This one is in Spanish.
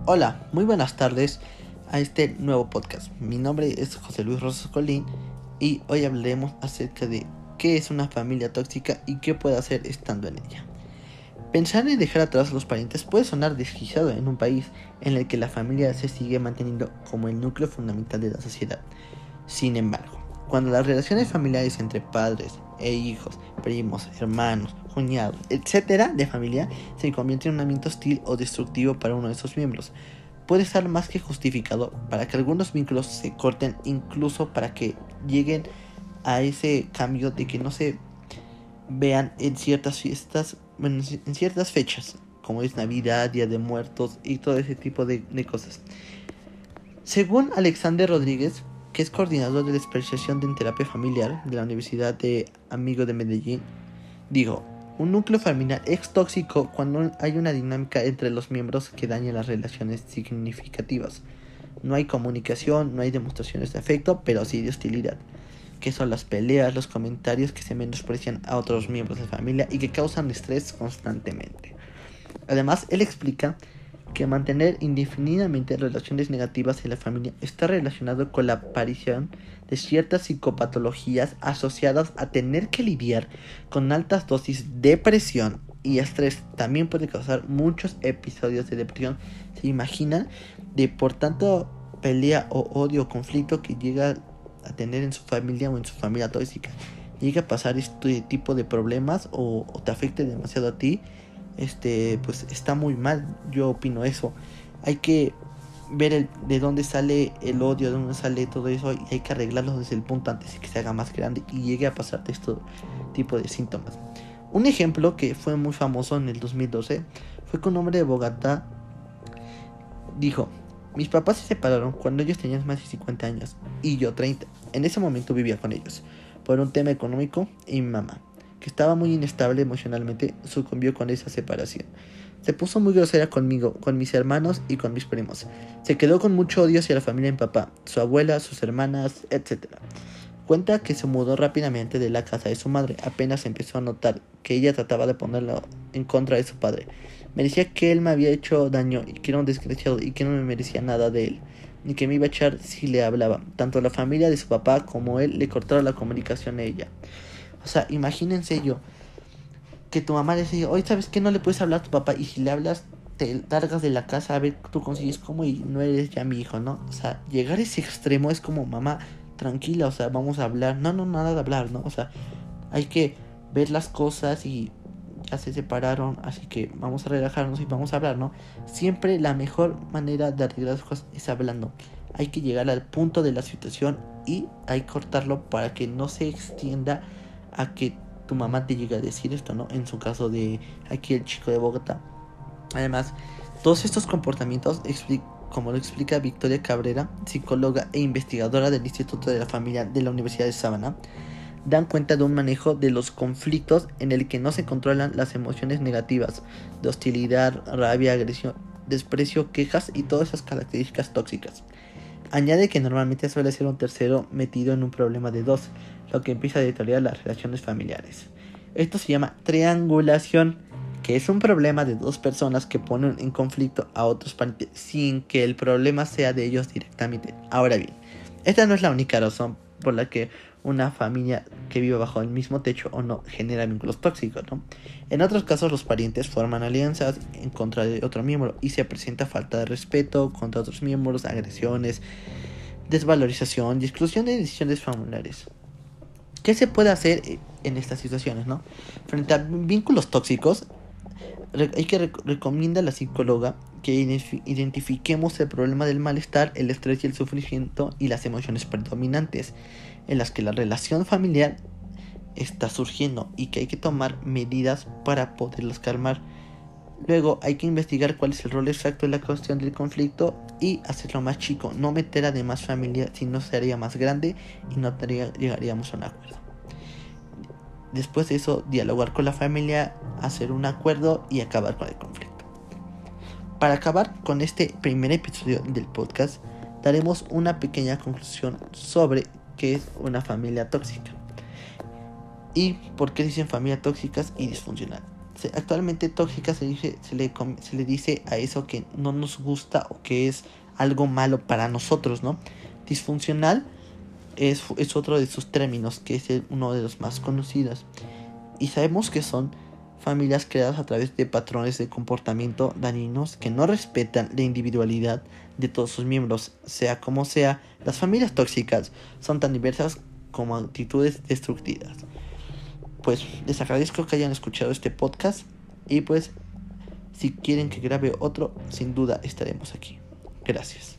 Hola, muy buenas tardes a este nuevo podcast. Mi nombre es José Luis Rosas Colín y hoy hablaremos acerca de qué es una familia tóxica y qué puede hacer estando en ella. Pensar en dejar atrás a los parientes puede sonar desquiciado en un país en el que la familia se sigue manteniendo como el núcleo fundamental de la sociedad. Sin embargo, cuando las relaciones familiares entre padres e hijos, primos, hermanos, cuñados, etc. de familia se convierten en un ambiente hostil o destructivo para uno de sus miembros, puede estar más que justificado para que algunos vínculos se corten, incluso para que lleguen a ese cambio de que no se vean en ciertas fiestas, en ciertas fechas, como es Navidad, Día de Muertos y todo ese tipo de cosas. Según Alexander Rodríguez, que es coordinador de la especialización en terapia familiar de la Universidad de Amigo de Medellín, dijo: un núcleo familiar es tóxico cuando hay una dinámica entre los miembros que daña las relaciones significativas. No hay comunicación, no hay demostraciones de afecto, pero sí de hostilidad, que son las peleas, los comentarios que se menosprecian a otros miembros de la familia y que causan estrés constantemente. Además, él explica que mantener indefinidamente relaciones negativas en la familia está relacionado con la aparición de ciertas psicopatologías asociadas a tener que lidiar con altas dosis de presión y estrés. También puede causar muchos episodios de depresión. ¿Se imaginan de por tanto pelea o odio o conflicto que llega a tener en su familia o en su familia tóxica? Llega a pasar este tipo de problemas o te afecte demasiado a ti, pues está muy mal. Yo opino eso. Hay que ver de dónde sale el odio, de dónde sale todo eso, y hay que arreglarlo desde el punto antes de que se haga más grande y llegue a pasarte este tipo de síntomas. Un ejemplo que fue muy famoso en el 2012 fue que un hombre de Bogotá dijo: mis papás se separaron cuando ellos tenían más de 50 años y yo 30. En ese momento vivía con ellos por un tema económico, y mi mamá, que estaba muy inestable emocionalmente, sucumbió con esa separación. Se puso muy grosera conmigo, con mis hermanos y con mis primos. Se quedó con mucho odio hacia la familia de mi papá, su abuela, sus hermanas, etc. Cuenta que se mudó rápidamente de la casa de su madre apenas empezó a notar que ella trataba de ponerlo en contra de su padre. Me decía que él me había hecho daño y que era un desgraciado y que no me merecía nada de él, ni que me iba a echar si le hablaba. Tanto la familia de su papá como él le cortaron la comunicación a ella. O sea, imagínense que tu mamá le diga: oye, ¿sabes qué? No le puedes hablar a tu papá, y si le hablas te largas de la casa a ver tú consigues cómo y no eres ya mi hijo, ¿no? O sea, llegar a ese extremo es como: mamá, tranquila, o sea, vamos a hablar. No, nada de hablar, ¿no? O sea, hay que ver las cosas y ya se separaron, así que vamos a relajarnos y vamos a hablar, ¿no? Siempre la mejor manera de arreglar las cosas es hablando. Hay que llegar al punto de la situación y hay que cortarlo para que no se extienda a que tu mamá te llegue a decir esto, ¿no? En su caso de aquí el chico de Bogotá. Además, todos estos comportamientos, como lo explica Victoria Cabrera, psicóloga e investigadora del Instituto de la Familia de la Universidad de Sabana, dan cuenta de un manejo de los conflictos en el que no se controlan las emociones negativas de hostilidad, rabia, agresión, desprecio, quejas y todas esas características tóxicas. Añade que normalmente suele ser un tercero metido en un problema de dos, lo que empieza a deteriorar las relaciones familiares. Esto se llama triangulación, que es un problema de dos personas que ponen en conflicto a otros parientes sin que el problema sea de ellos directamente. Ahora bien, esta no es la única razón por la que una familia que vive bajo el mismo techo o no genera vínculos tóxicos, ¿no? En otros casos, los parientes forman alianzas en contra de otro miembro y se presenta falta de respeto contra otros miembros, agresiones, desvalorización y exclusión de decisiones familiares. ¿Qué se puede hacer en estas situaciones, no? Frente a vínculos tóxicos, recomienda la psicóloga que identifiquemos el problema del malestar, el estrés y el sufrimiento y las emociones predominantes en las que la relación familiar está surgiendo y que hay que tomar medidas para poderlos calmar. Luego hay que investigar cuál es el rol exacto de la cuestión del conflicto y hacerlo más chico, no meter a demás familia, si no se haría más grande y no llegaríamos a un acuerdo. Después de eso, dialogar con la familia, hacer un acuerdo y acabar con el conflicto. Para acabar con este primer episodio del podcast, daremos una pequeña conclusión sobre qué es una familia tóxica y por qué dicen familias tóxicas y disfuncional. Actualmente tóxica se le dice a eso que no nos gusta o que es algo malo para nosotros, ¿no? Disfuncional es otro de sus términos, que es uno de los más conocidos. Y sabemos que son familias creadas a través de patrones de comportamiento dañinos que no respetan la individualidad de todos sus miembros. Sea como sea, las familias tóxicas son tan diversas como actitudes destructivas. Pues les agradezco que hayan escuchado este podcast y pues si quieren que grabe otro, sin duda estaremos aquí. Gracias.